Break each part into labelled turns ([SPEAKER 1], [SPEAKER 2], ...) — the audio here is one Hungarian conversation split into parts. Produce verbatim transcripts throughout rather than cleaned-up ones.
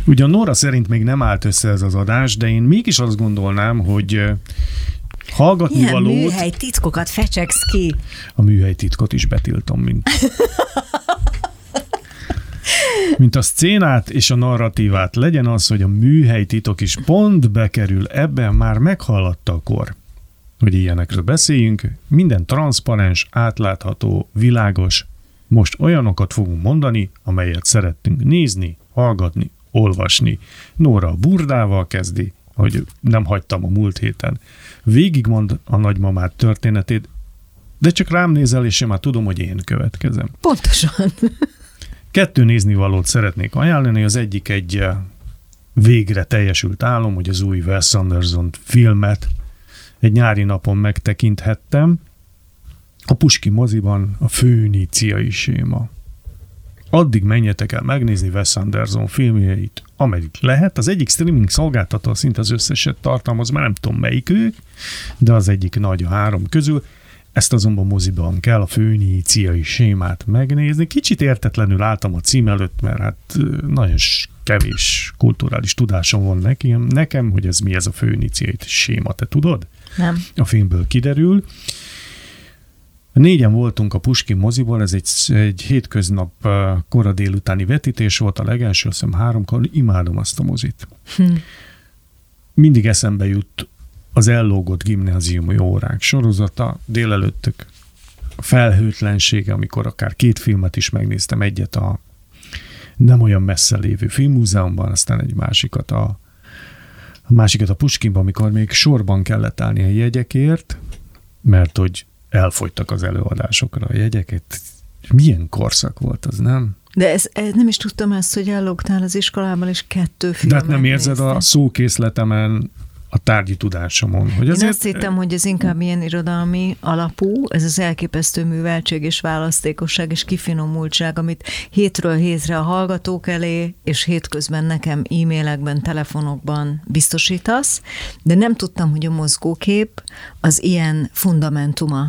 [SPEAKER 1] Ugyan Nóra szerint még nem állt össze ez az adás, de én mégis azt gondolnám, hogy hallgatni
[SPEAKER 2] ilyen
[SPEAKER 1] valót...
[SPEAKER 2] műhely titkokat fecsegsz ki.
[SPEAKER 1] A műhely titkot is betiltom, mint... mint a szcénát és a narratívát. Legyen az, hogy a műhely titok is pont bekerül, ebben már meghaladta a kor, hogy ilyenekről beszéljünk. Minden transzparens, átlátható, világos. Most olyanokat fogunk mondani, amelyet szerettünk nézni, hallgatni, olvasni. Nóra a burdával kezdi, hogy nem hagytam a múlt héten. Végigmond a nagymamát történetét, de csak rám nézel, és én már tudom, hogy én következem.
[SPEAKER 2] Pontosan.
[SPEAKER 1] Kettő néznivalót szeretnék ajánlani, az egyik egy végre teljesült álom, hogy az új Wes Anderson filmet egy nyári napon megtekinthettem. A Puski moziban a főníciai séma. Addig menjetek el megnézni Wes Anderson filmjeit, amelyik lehet. Az egyik streaming szolgáltató szinte az összeset tartalmaz, már nem tudom melyik ők, de az egyik nagy a három közül. Ezt azonban moziban kell a főníciai sémát megnézni. Kicsit értetlenül álltam a cím előtt, mert hát nagyon kevés kulturális tudásom van nekem, nekem, hogy ez mi ez a főníciai séma. Te tudod?
[SPEAKER 2] Nem.
[SPEAKER 1] A filmből kiderül. Négyen voltunk a Puskin moziból, ez egy, egy hétköznap kora délutáni vetítés volt, a legelső, azt hiszem háromkor, imádom azt a mozit. Hm. Mindig eszembe jut az ellógott gimnáziumi órák sorozata, délelőttök a felhőtlensége, amikor akár két filmet is megnéztem, egyet a nem olyan messze lévő filmmúzeumban, aztán egy másikat a, a másikat a Puskinban, amikor még sorban kellett állni a jegyekért, mert hogy elfogytak az előadásokra a jegyeket. Milyen korszak volt az, nem?
[SPEAKER 2] De ez, ez nem is tudtam ezt, hogy ellógtál az iskolában, és kettő filmet
[SPEAKER 1] De hát nem érzed a szókészletemen, a tárgyi tudásomon. Hogy azért...
[SPEAKER 2] Én azt hittem, hogy ez inkább ilyen irodalmi alapú, ez az elképesztő műveltség és választékosság és kifinomultság, amit hétről hétre a hallgatók elé, és hétközben nekem e-mailekben, telefonokban biztosítasz, de nem tudtam, hogy a mozgókép az ilyen fundamentuma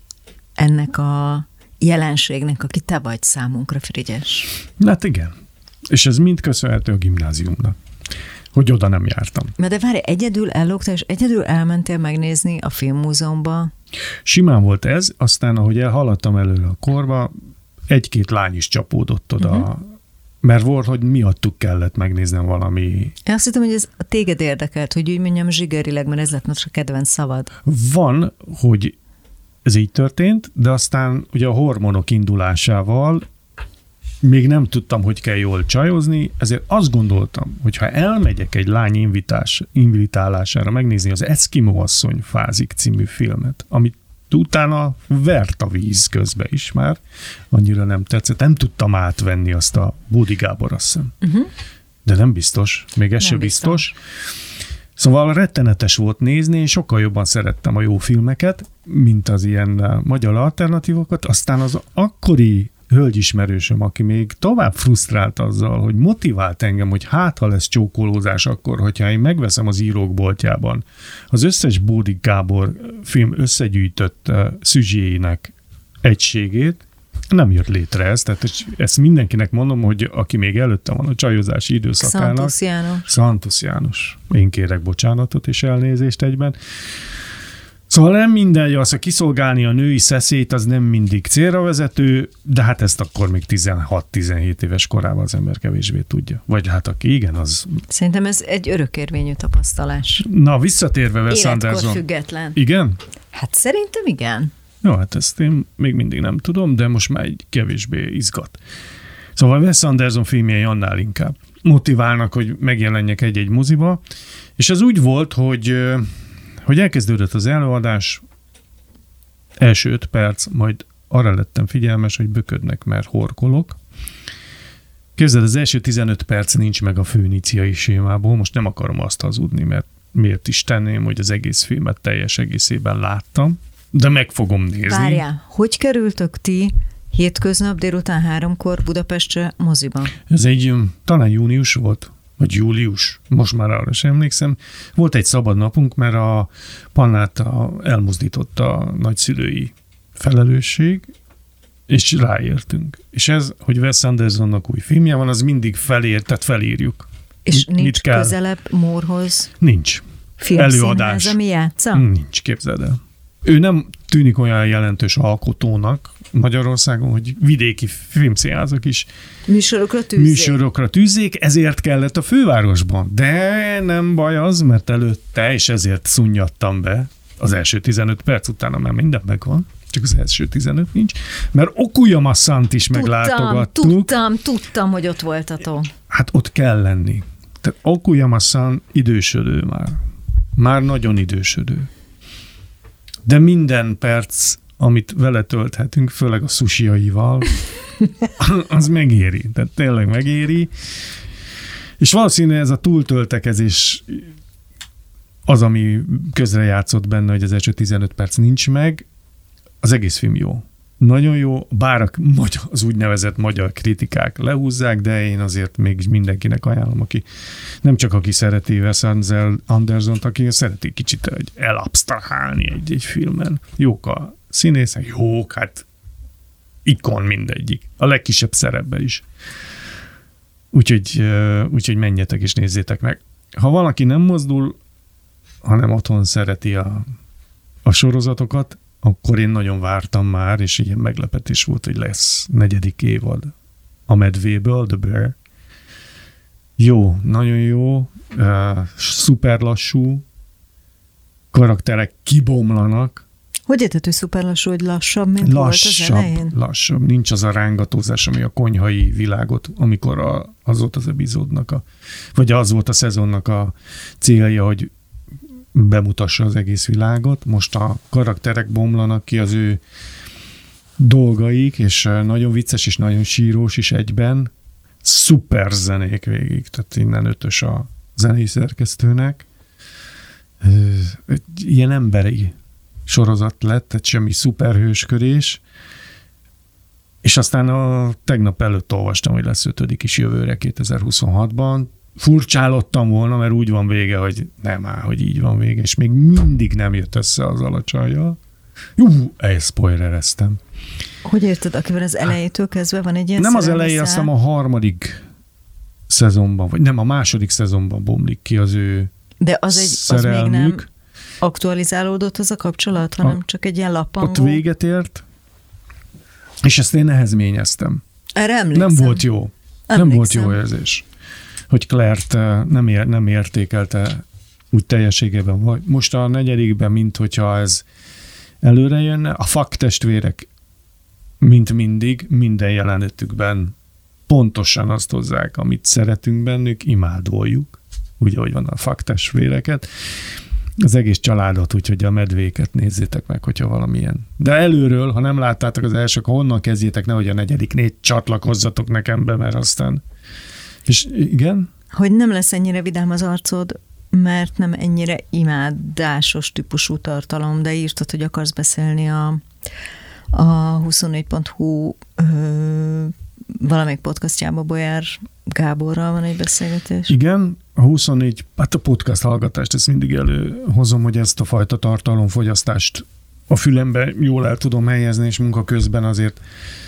[SPEAKER 2] ennek a jelenségnek, aki te vagy számunkra, Frigyes.
[SPEAKER 1] Hát igen. És ez mind köszönhető a gimnáziumnak, hogy oda nem jártam.
[SPEAKER 2] De várj, egyedül ellógtál, és egyedül elmentél megnézni a filmmúzeumba?
[SPEAKER 1] Simán volt ez, aztán ahogy elhaladtam előre a korba, egy-két lány is csapódott oda, uh-huh. mert volt, hogy miattuk kellett megnéznem valami.
[SPEAKER 2] Én azt hittem, hogy ez a téged érdekelt, hogy úgy mondjam zsigerileg, mert ez lett most a kedvenc szavad.
[SPEAKER 1] Van, hogy ez így történt, de aztán ugye a hormonok indulásával még nem tudtam, hogy kell jól csajozni, ezért azt gondoltam, hogy ha elmegyek egy lány invitás, invitálására megnézni az Eszkimó asszony fázik című filmet, amit utána vert a víz közbe is már, annyira nem tetszett, nem tudtam átvenni azt a Bódi Gábor, azt hiszem. Uh-huh. De nem biztos, még ez sem biztos. biztos. Szóval rettenetes volt nézni, és sokkal jobban szerettem a jó filmeket, mint az ilyen magyar alternatívokat, aztán az akkori hölgyismerősöm, aki még tovább frusztrált azzal, hogy motivált engem, hogy hát, ha lesz csókolózás akkor, hogyha én megveszem az írók boltjában az összes Bódi Gábor film összegyűjtött uh, szüzséinek egységét, nem jött létre ez, tehát ezt mindenkinek mondom, hogy aki még előtte van a csajozási időszakának.
[SPEAKER 2] Szantusz János.
[SPEAKER 1] Szantusz János. Én kérek bocsánatot és elnézést egyben. Szóval nem minden, az, hogy kiszolgálni a női szeszélyt, az nem mindig célra vezető, de hát ezt akkor még tizenhat-tizenhét éves korában az ember kevésbé tudja. Vagy hát aki igen, az...
[SPEAKER 2] Szerintem ez egy örökérvényű tapasztalás.
[SPEAKER 1] Na, visszatérve Wes Anderson.
[SPEAKER 2] Életkor független.
[SPEAKER 1] Igen?
[SPEAKER 2] Hát szerintem igen.
[SPEAKER 1] Jó, hát ezt én még mindig nem tudom, de most már egy kevésbé izgat. Szóval Wes Anderson filmjei annál inkább motiválnak, hogy megjelenjek egy-egy moziba, és ez úgy volt, hogy... hogy elkezdődött az előadás, első öt perc, majd arra lettem figyelmes, hogy böködnek, mert horkolok. Képzeld, az első tizenöt perc nincs meg a főníciai sémából, most nem akarom azt hazudni, mert miért is tenném, hogy az egész filmet teljes egészében láttam, de meg fogom nézni.
[SPEAKER 2] Várjál, hogy kerültök ti hétköznap délután háromkor Budapestre moziba?
[SPEAKER 1] Ez egy talán június volt. Vagy július, most már arra sem emlékszem. Volt egy szabad napunk, mert a Pannát elmozdította a nagyszülői felelősség, és ráértünk. És ez, hogy Wes Andersonnak új filmje van, az mindig felér, tehát felírjuk.
[SPEAKER 2] És
[SPEAKER 1] mit,
[SPEAKER 2] nincs
[SPEAKER 1] mit kell.
[SPEAKER 2] közelebb Mórhoz?
[SPEAKER 1] Nincs. Előadás.
[SPEAKER 2] Ami játsza?
[SPEAKER 1] Nincs, képzeld el. Ő nem tűnik olyan jelentős alkotónak Magyarországon, hogy vidéki filmszínházak is
[SPEAKER 2] műsorokra tűzzék.
[SPEAKER 1] műsorokra tűzzék, ezért kellett a fővárosban. De nem baj az, mert előtte, és ezért szunnyadtam be az első tizenöt perc, utána már minden megvan, csak az első tizenöt nincs, mert Okuyama-sant is
[SPEAKER 2] tudtam,
[SPEAKER 1] meglátogattuk.
[SPEAKER 2] Tudtam, tudtam, hogy ott voltatok.
[SPEAKER 1] Hát ott kell lenni. Tehát Okuyama-san idősödő már. Már nagyon idősödő. De minden perc, amit vele tölthetünk, főleg a sushiaival, az megéri. Tehát tényleg megéri. És valószínűleg ez a túltöltekezés az, ami közrejátszott benne, hogy az első tizenöt perc nincs meg. Az egész film jó. Nagyon jó, bár az úgynevezett magyar kritikák lehúzzák, de én azért még mindenkinek ajánlom, aki nem csak aki szereti Wes Andersont, aki szereti kicsit elabsztrahálni egy, egy filmen. Jók a színészek, jók, hát ikon mindegyik. A legkisebb szerepben is. Úgyhogy, úgyhogy menjetek és nézzétek meg. Ha valaki nem mozdul, hanem otthon szereti a, a sorozatokat, akkor én nagyon vártam már, és ilyen meglepetés volt, hogy lesz negyedik évad a Medvéből, The Bear. Jó, nagyon jó, uh, szuper lassú, karakterek kibomlanak.
[SPEAKER 2] Hogy érted, hogy szuper lassú, hogy lassabb, mint lassabb, volt az elején?
[SPEAKER 1] Lassabb, nincs az a rángatózás, ami a konyhai világot, amikor a, az volt az epizódnak, a, vagy az volt a szezonnak a célja, hogy bemutassa az egész világot. Most a karakterek bomlanak ki, az ő dolgaik, és nagyon vicces és nagyon sírós is egyben. Szuper zenék végig, tehát innen ötös a zenei szerkesztőnek. Ilyen emberi sorozat lett, tehát semmi szuperhősködés. És aztán a tegnap előtt olvastam, hogy lesz ötödik is jövőre kétezer-huszonhatban. Furcsálottam volna, mert úgy van vége, hogy nem áll, hogy így van vége, és még mindig nem jött össze az alacsajjal. Jú, egy spoilereztem.
[SPEAKER 2] Hogy érted, akivel az elejétől kezdve van egy ilyen
[SPEAKER 1] Nem az elején, azt hiszem a harmadik szezonban, vagy nem, a második szezonban bomlik ki az ő
[SPEAKER 2] de az, egy, az még nem aktualizálódott az a kapcsolat, hanem a, csak egy ilyen lappangó.
[SPEAKER 1] Ott véget ért, és ezt én nehezményeztem.
[SPEAKER 2] Erre emlékszem.
[SPEAKER 1] Nem volt jó.
[SPEAKER 2] Emlékszem.
[SPEAKER 1] Nem volt jó érzés. Hogy Claire-t nem, ér, nem értékelte úgy teljességében. Vagy most a negyedikben, mint hogyha ez előre jönne, a Fuck testvérek, mint mindig, minden jelenetükben pontosan azt hozzák, amit szeretünk bennük, imádoljuk, úgy, ahogy van a Fuck testvéreket. Az egész családot, úgyhogy a medvéket nézzétek meg, hogyha valamilyen. De előről, ha nem láttátok az első, akkor honnan kezdjétek, nehogy a negyediknél csatlakozzatok nekem be, mert aztán... És igen?
[SPEAKER 2] Hogy nem lesz ennyire vidám az arcod, mert nem ennyire imádásos típusú tartalom, de írtad, hogy akarsz beszélni a, a huszonnégy pont hu ö, valamelyik podcastjában Bolyár Gáborral van egy beszélgetés.
[SPEAKER 1] Igen, a huszonnégy, hát a podcast hallgatást, ezt mindig előhozom, hogy ezt a fajta tartalomfogyasztást a fülembe jól el tudom helyezni, és munka közben azért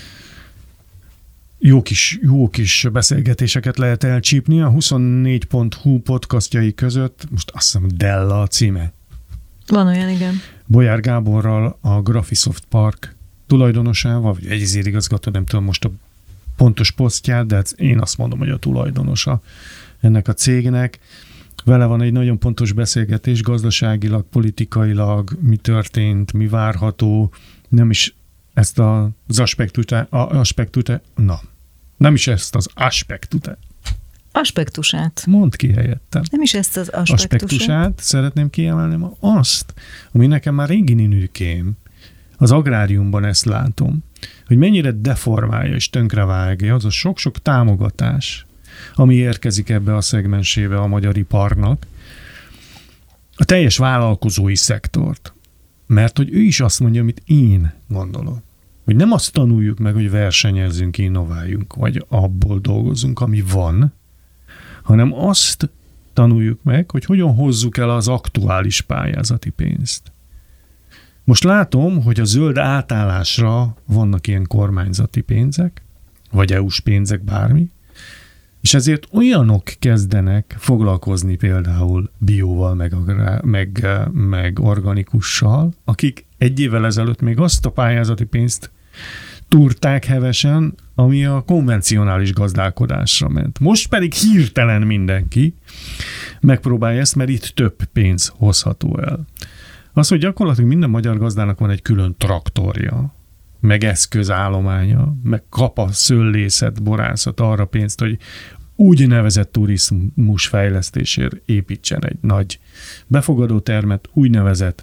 [SPEAKER 1] jó kis, jó kis beszélgetéseket lehet elcsípni. A huszonnégy pont hu podcastjai között, most azt hiszem Della a címe.
[SPEAKER 2] Van olyan, igen.
[SPEAKER 1] Bolyár Gáborral, a Graphisoft Park tulajdonosával, vagy egyizérigazgató, nem tudom most a pontos posztját, de én azt mondom, hogy a tulajdonosa ennek a cégnek. Vele van egy nagyon pontos beszélgetés, gazdaságilag, politikailag, mi történt, mi várható, nem is ezt az aspektust, aspektust, na, nem is ezt az aspektust.
[SPEAKER 2] Aspektusát.
[SPEAKER 1] Mondd ki helyettem.
[SPEAKER 2] Nem is ezt az aspektusát.
[SPEAKER 1] Aspektusát szeretném kiemelni, azt, ami nekem már régi ninűkém, az agráriumban ezt látom, hogy mennyire deformálja és tönkrevágja az a sok-sok támogatás, ami érkezik ebbe a szegmensébe a magyar iparnak, a teljes vállalkozói szektort. Mert hogy ő is azt mondja, amit én gondolok. Hogy nem azt tanuljuk meg, hogy versenyezzünk, innováljunk, vagy abból dolgozunk, ami van, hanem azt tanuljuk meg, hogy hogyan hozzuk el az aktuális pályázati pénzt. Most látom, hogy a zöld átállásra vannak ilyen kormányzati pénzek, vagy é u-s pénzek, bármi, És ezért olyanok kezdenek foglalkozni például bióval, meg, meg, meg organikussal, akik egy évvel ezelőtt még azt a pályázati pénzt túrták hevesen, ami a konvencionális gazdálkodásra ment. Most pedig hirtelen mindenki megpróbálja ezt, mert itt több pénz hozható el. Az, hogy gyakorlatilag minden magyar gazdának van egy külön traktorja, meg eszközállománya, meg kap a szőlészet, borászat arra pénzt, hogy úgynevezett turizmus fejlesztésért építsen egy nagy befogadó termet, úgynevezett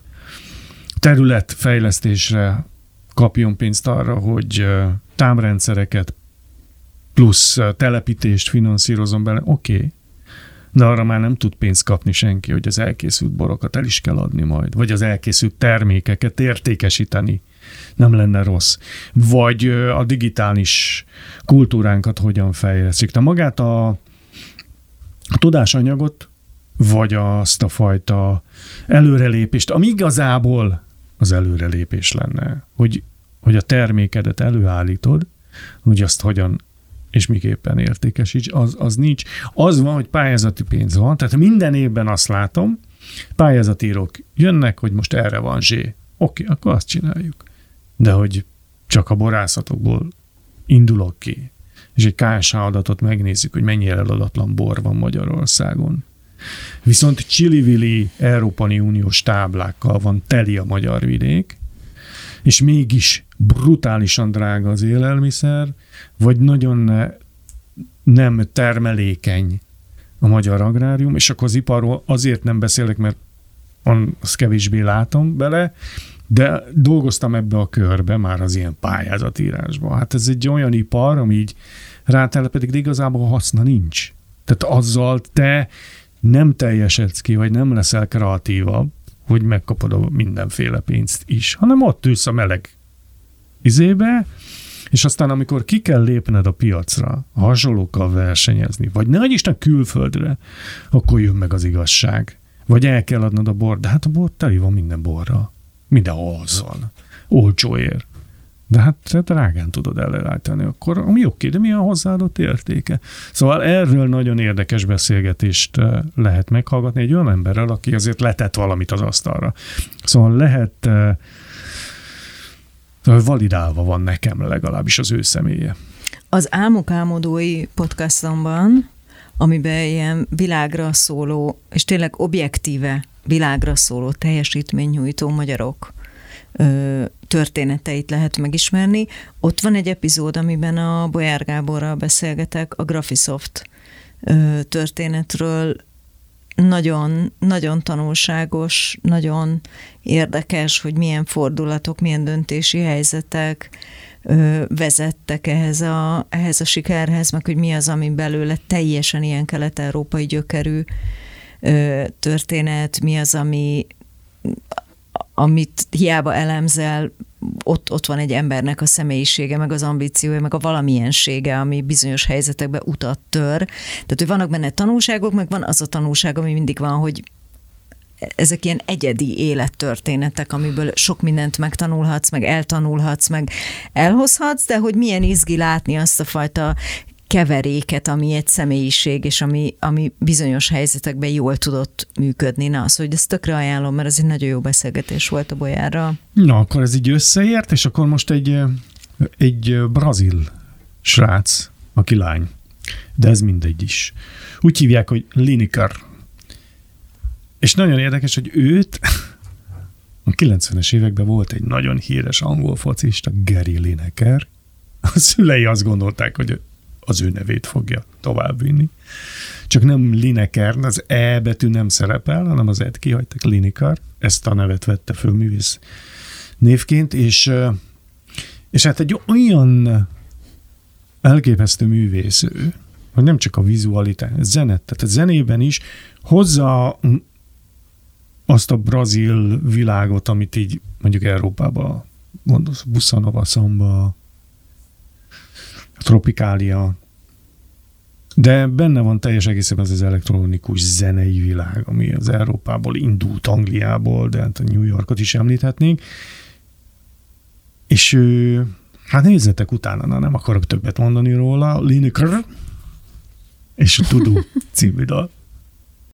[SPEAKER 1] területfejlesztésre kapjon pénzt arra, hogy támrendszereket plusz telepítést finanszírozom bele. Oké, okay. De arra már nem tud pénzt kapni senki, hogy az elkészült borokat el is kell adni majd, vagy az elkészült termékeket értékesíteni. Nem lenne rossz. Vagy a digitális kultúránkat hogyan fejlesztjük. De magát a, a tudásanyagot, vagy azt a fajta előrelépést, ami igazából az előrelépés lenne, hogy, hogy a termékedet előállítod, hogy azt hogyan és miképpen értékesíts, az, az nincs. Az van, hogy pályázati pénz van, tehát minden évben azt látom, pályázatírók jönnek, hogy most erre van zsé. Oké, akkor azt csináljuk. De hogy csak a borászatokból indulok ki, és egy ká es há adatot megnézzük, hogy mennyi eladatlan bor van Magyarországon. Viszont csili-vili Európai Uniós táblákkal van teli a magyar vidék, és mégis brutálisan drága az élelmiszer, vagy nagyon nem termelékeny a magyar agrárium, és akkor az iparról azért nem beszélek, mert azt kevésbé látom bele, de dolgoztam ebbe a körbe már az ilyen pályázatírásban. Hát ez egy olyan ipar, ami így rátelepedik, de igazából haszna nincs. Tehát azzal te nem teljesedsz ki, vagy nem leszel kreatívabb, hogy megkapod a mindenféle pénzt is, hanem ott ülsz a meleg izébe, és aztán amikor ki kell lépned a piacra, a hasonlókkal versenyezni, vagy nehogy Isten külföldre, akkor jön meg az igazság. Vagy el kell adnod a bort, de hát a bor teli van minden borra. Mindenhol az van. Olcsóért. De hát te drágán tudod előállítani, akkor ami oké, de mi a hozzáadott értéke? Szóval erről nagyon érdekes beszélgetést lehet meghallgatni egy olyan emberrel, aki azért letett valamit az asztalra. Szóval lehet, validálva van nekem legalábbis az ő személye.
[SPEAKER 2] Az Álmok álmodói podcastomban, amiben ilyen világra szóló, és tényleg objektíve világra szóló teljesítménynyújtó magyarok ö, történeteit lehet megismerni. Ott van egy epizód, amiben a Bolyár Gáborral beszélgetek a Graphisoft ö, történetről. Nagyon, nagyon tanulságos, nagyon érdekes, hogy milyen fordulatok, milyen döntési helyzetek ö, vezettek ehhez a, ehhez a sikerhez, meg hogy mi az, ami belőle teljesen ilyen kelet-európai gyökerű ö, történet, mi az, ami amit hiába elemzel, ott, ott van egy embernek a személyisége, meg az ambíciója, meg a valamiensége, ami bizonyos helyzetekben utat tör. Tehát, hogy vannak benne tanulságok, meg van az a tanulság, ami mindig van, hogy ezek ilyen egyedi élettörténetek, amiből sok mindent megtanulhatsz, meg eltanulhatsz, meg elhozhatsz, de hogy milyen izgi látni azt a fajta keveréket, ami egy személyiség, és ami, ami bizonyos helyzetekben jól tudott működni. Na, az, hogy ezt tökre ajánlom, mert ez egy nagyon jó beszélgetés volt a Bolyárral.
[SPEAKER 1] Na, akkor ez így összeért, és akkor most egy, egy brazil srác, aki lány, de ez mindegy is. Úgy hívják, hogy Lineker. És nagyon érdekes, hogy őt a kilencvenes években volt egy nagyon híres angol focista, Gary Lineker. A szülei azt gondolták, hogy az ő nevét fogja továbbvinni. Csak nem Lineker, az E betű nem szerepel, hanem az E-t kihagytak, Lineker. Ezt a nevet vette föl művész névként, és, és hát egy olyan elképesztő művész ő, hogy nem csak a vizualitás, a zenet, tehát a zenében is hozza azt a brazil világot, amit így mondjuk Európában gondolsz, bossa nova, samba, tropikália, de benne van teljes egészében az az elektronikus zenei világ, ami az Európából indult, Angliából, de hát a New Yorkot is említhetnénk. És hát nézzetek utána, na, nem akarok többet mondani róla. Lineker, és a Tudó című dal.